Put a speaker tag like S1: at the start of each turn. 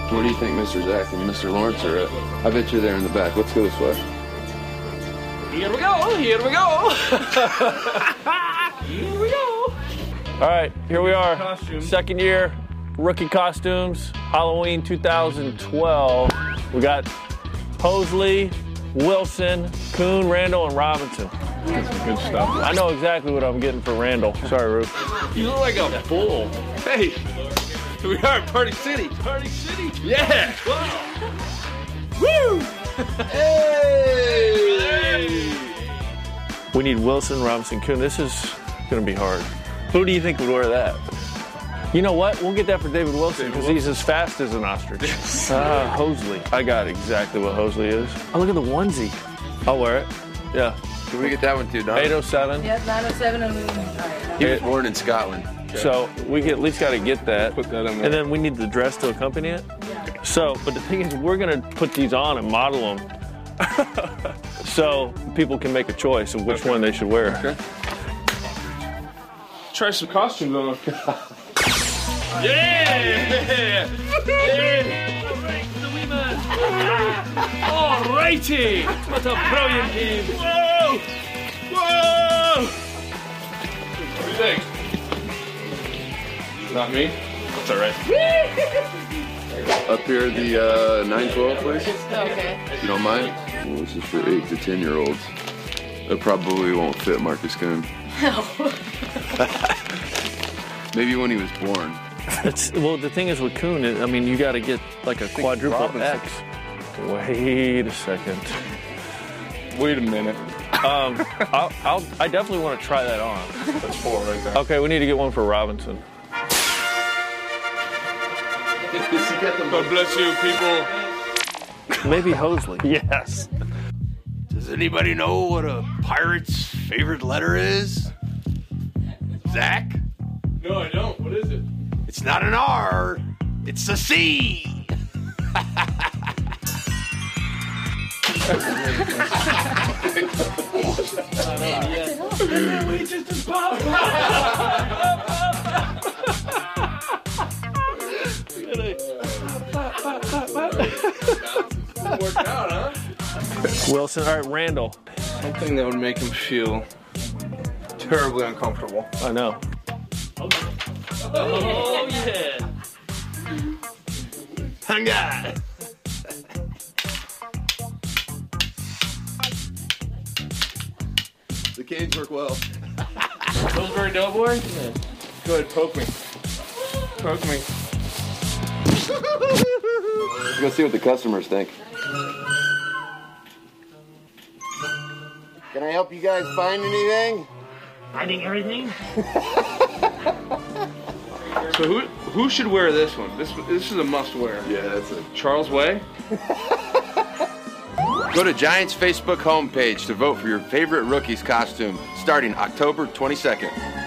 S1: Where do you think Mr. Zach and Mr. Lawrence are at? I bet you're there in the back. Let's go this way.
S2: Here we go, here we go. Here we go.
S3: All right, here we are.
S2: Costume.
S3: Second year, rookie costumes, Halloween 2012. We got Hosley, Wilson, Kuhn, Randall, and Robinson.
S2: That's some good stuff.
S3: I know exactly what I'm getting for Randall. Sorry, Rube.
S2: You look like a bull. Hey, we are at Party City. Party City? Yeah. Wow. Woo! Hey!
S3: We need Wilson, Robinson, Kuhn. This is going to be hard. Who do you think would wear that? You know what? We'll get that for David Wilson because he's as fast as an ostrich. Hosley. I got exactly what Hosley is. Oh, look at the onesie. I'll wear it. Yeah.
S1: Can we get that one too, Don?
S3: 807.
S4: Yep, 907 and
S1: He was born in Scotland.
S3: So we at least got to get that.
S2: Put that in there.
S3: And then we need the dress to accompany it.
S4: Yeah.
S3: So, but the thing is, we're going to put these on and model them so people can make a choice of which one they should wear.
S2: Okay. Try some costumes on. Yeah! All righty! What a brilliant game! Whoa! Whoa! What do you think? Not me? That's all right.
S1: Up here at the 912 place,
S4: Okay.
S1: if you don't mind. Well, this is for 8 to 10-year-olds. It probably won't fit Marcus Kuhn.
S4: No.
S1: Maybe when he was born.
S3: Well, the thing is with Kuhn, I mean, you got to get like a quadruple
S1: Robinson.
S3: X. Wait a second.
S2: Wait a minute.
S3: I definitely want to try that on.
S2: That's 4 right there.
S3: Okay, we need to get one for Robinson.
S2: God bless you, people.
S3: Maybe Hosley. Yes.
S5: Does anybody know what a pirate's favorite letter is? Zach?
S2: No, I don't. What is it?
S5: It's not an R, it's a C.
S2: Worked out, huh?
S3: Wilson. All right, Randall.
S2: Something that would make him feel terribly uncomfortable.
S3: I know.
S2: Oh, yeah.
S5: Hanga.
S1: The canes work well.
S2: Pillsbury Doughboy? Yeah. Go ahead, poke me. Poke me.
S1: Let's go see what the customers think.
S6: Can I help you guys find anything?
S7: Finding everything?
S2: So who should wear this one? This is a must wear.
S1: Yeah, that's it.
S2: Charles Way?
S1: Go to Giants Facebook homepage to vote for your favorite rookie's costume starting October 22nd.